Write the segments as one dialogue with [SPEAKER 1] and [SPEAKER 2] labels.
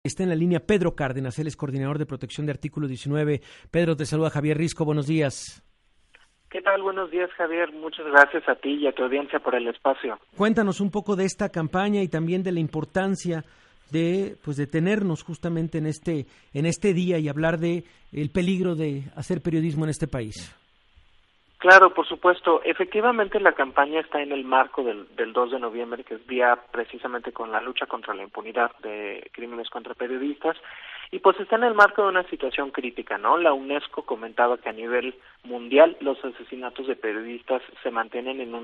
[SPEAKER 1] Está en la línea Pedro Cárdenas, él es coordinador de protección de Artículo 19. Pedro, te saluda Javier Risco, buenos días.
[SPEAKER 2] ¿Qué tal? Buenos días, Javier. Muchas gracias a ti y a tu audiencia por el espacio.
[SPEAKER 1] Cuéntanos un poco de esta campaña y también de la importancia de detenernos justamente en este día y hablar de el peligro de hacer periodismo en este país.
[SPEAKER 2] Claro, por supuesto. Efectivamente, la campaña está en el marco del 2 de noviembre, que es día precisamente con la lucha contra la impunidad de crímenes contra periodistas, y pues está en el marco de una situación crítica, ¿no? La UNESCO comentaba que a nivel mundial los asesinatos de periodistas se mantienen en un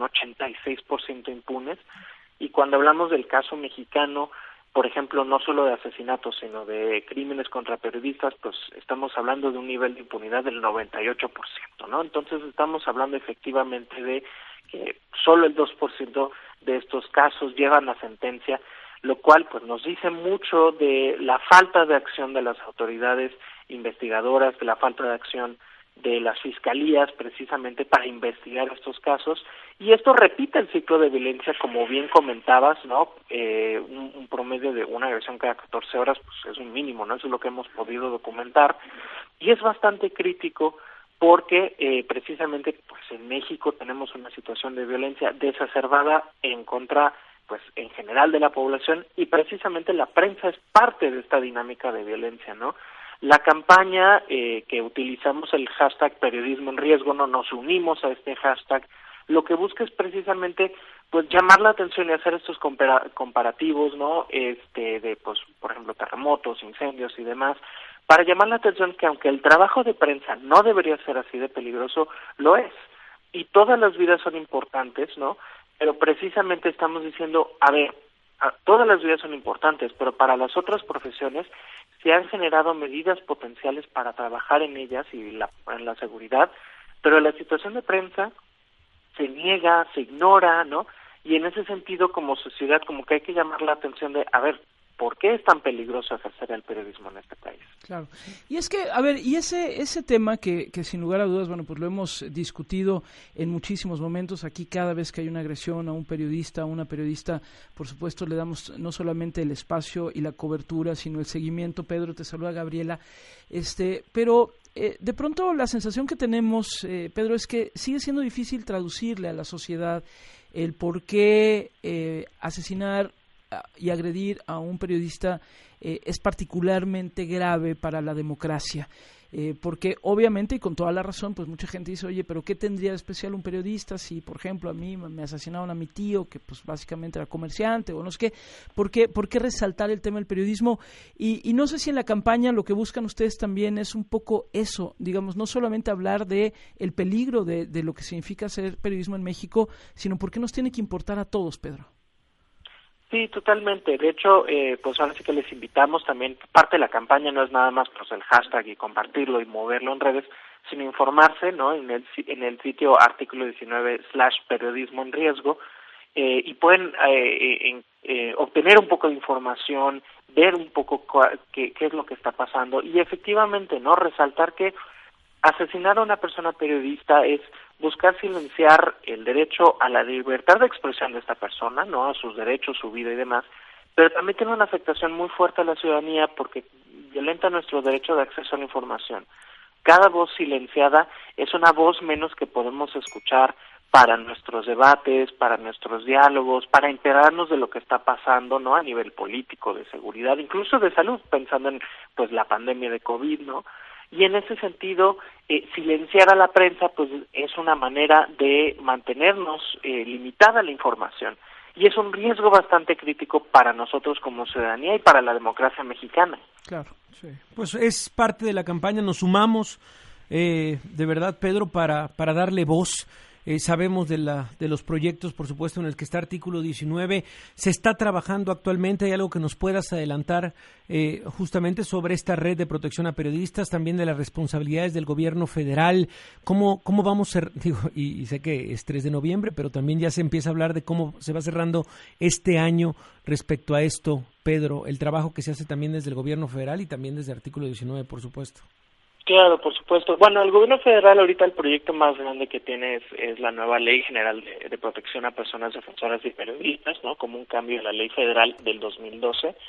[SPEAKER 2] 86% impunes, y cuando hablamos del caso mexicano, por ejemplo, no solo de asesinatos, sino de crímenes contra periodistas, pues estamos hablando de un nivel de impunidad del 98%, ¿no? Entonces estamos hablando efectivamente de que solo el 2% de estos casos llevan a sentencia, lo cual pues nos dice mucho de la falta de acción de las autoridades investigadoras, de la falta de acción de las fiscalías precisamente para investigar estos casos, y esto repite el ciclo de violencia, como bien comentabas, ¿no? Un promedio de una agresión cada 14 horas, pues es un mínimo, ¿no? Eso es lo que hemos podido documentar, y es bastante crítico porque precisamente pues en México tenemos una situación de violencia desacerbada en contra, pues en general, de la población, y precisamente la prensa es parte de esta dinámica de violencia, ¿no? La campaña que utilizamos, el hashtag periodismo en riesgo, no nos unimos a este hashtag, lo que busca es precisamente pues llamar la atención y hacer estos comparativos, ¿no? De pues por ejemplo terremotos, incendios y demás, para llamar la atención que aunque el trabajo de prensa no debería ser así de peligroso, lo es. Y todas las vidas son importantes, ¿no? Pero precisamente estamos diciendo, a ver, todas las vidas son importantes, pero para las otras profesiones se han generado medidas potenciales para trabajar en ellas y en la seguridad, pero la situación de prensa se niega, se ignora, ¿no? Y en ese sentido, como sociedad, como que hay que llamar la atención de, a ver, ¿por qué es tan peligroso ejercer el periodismo en este país?
[SPEAKER 3] Claro. Y es que, a ver, y ese tema que sin lugar a dudas, bueno, pues lo hemos discutido en muchísimos momentos. Aquí cada vez que hay una agresión a un periodista, a una periodista, por supuesto le damos no solamente el espacio y la cobertura, sino el seguimiento. Pedro, te saluda Gabriela. Pero de pronto la sensación que tenemos, Pedro, es que sigue siendo difícil traducirle a la sociedad el por qué asesinar y agredir a un periodista es particularmente grave para la democracia, porque obviamente y con toda la razón, pues mucha gente dice, oye, pero ¿qué tendría de especial un periodista si, por ejemplo, a mí me asesinaron a mi tío, que pues básicamente era comerciante, o no sé qué? ¿Por qué resaltar el tema del periodismo? Y no sé si en la campaña lo que buscan ustedes también es un poco eso, digamos, no solamente hablar de el peligro de lo que significa hacer periodismo en México, sino por qué nos tiene que importar a todos, Pedro.
[SPEAKER 2] Sí, totalmente. De hecho, pues ahora sí que les invitamos también, parte de la campaña no es nada más pues el hashtag y compartirlo y moverlo en redes, sino informarse, ¿no? En el sitio artículo 19/periodismo en riesgo, y pueden obtener un poco de información, ver un poco qué es lo que está pasando, y efectivamente, ¿no? Resaltar que asesinar a una persona periodista es buscar silenciar el derecho a la libertad de expresión de esta persona, ¿no? A sus derechos, su vida y demás, pero también tiene una afectación muy fuerte a la ciudadanía porque violenta nuestro derecho de acceso a la información. Cada voz silenciada es una voz menos que podemos escuchar para nuestros debates, para nuestros diálogos, para enterarnos de lo que está pasando, ¿no? A nivel político, de seguridad, incluso de salud, pensando en pues la pandemia de COVID, ¿no? Y en ese sentido, silenciar a la prensa pues es una manera de mantenernos limitada la información, y es un riesgo bastante crítico para nosotros como ciudadanía y para la democracia mexicana.
[SPEAKER 1] Claro, sí. Pues es parte de la campaña, nos sumamos de verdad, Pedro, para darle voz. Sabemos de los proyectos, por supuesto, en el que está Artículo 19. Se está trabajando actualmente. ¿Hay algo que nos puedas adelantar justamente sobre esta red de protección a periodistas, también de las responsabilidades del gobierno federal? ¿Cómo vamos a y sé que es 3 de noviembre, pero también ya se empieza a hablar de cómo se va cerrando este año respecto a esto, Pedro, el trabajo que se hace también desde el gobierno federal y también desde Artículo 19, por supuesto?
[SPEAKER 2] Claro, por supuesto. Bueno, el gobierno federal ahorita el proyecto más grande que tiene es la nueva Ley General de Protección a Personas Defensoras y Periodistas, ¿no? Como un cambio de la Ley Federal del 2012.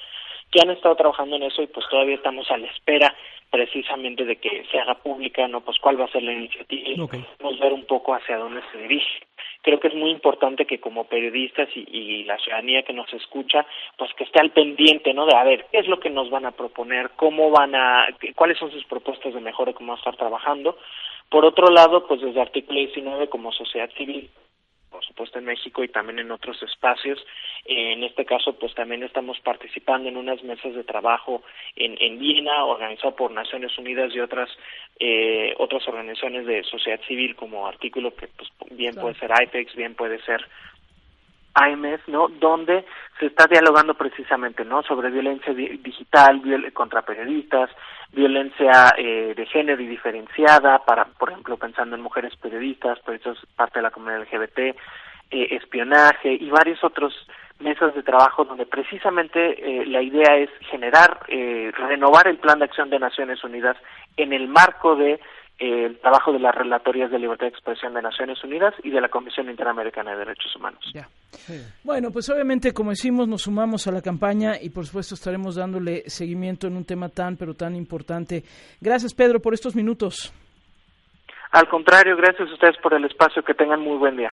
[SPEAKER 2] que han estado trabajando en eso y pues todavía estamos a la espera precisamente de que se haga pública, ¿no? Pues cuál va a ser la iniciativa y podemos ver un poco hacia dónde se dirige. Creo que es muy importante que como periodistas y la ciudadanía que nos escucha, pues que esté al pendiente, ¿no? De a ver, qué es lo que nos van a proponer, cuáles son sus propuestas de mejora, cómo van a estar trabajando. Por otro lado, pues desde Artículo 19 como sociedad civil, por supuesto en México y también en otros espacios. En este caso, pues también estamos participando en unas mesas de trabajo en Viena, organizado por Naciones Unidas y otras organizaciones de sociedad civil, como Artículo, que pues bien puede ser IPEX, bien puede ser AIMES, ¿no? Donde se está dialogando precisamente, ¿no? Sobre violencia digital, contra periodistas, violencia de género y diferenciada, por ejemplo, pensando en mujeres periodistas, parte de la comunidad LGBT, espionaje y varios otros mesas de trabajo donde precisamente la idea es renovar el Plan de Acción de Naciones Unidas en el marco de el trabajo de las Relatorías de Libertad de Expresión de Naciones Unidas y de la Comisión Interamericana de Derechos Humanos.
[SPEAKER 3] Ya. Sí. Bueno, pues obviamente, como decimos, nos sumamos a la campaña y por supuesto estaremos dándole seguimiento en un tema tan importante. Gracias, Pedro, por estos minutos.
[SPEAKER 2] Al contrario, gracias a ustedes por el espacio, que tengan muy buen día.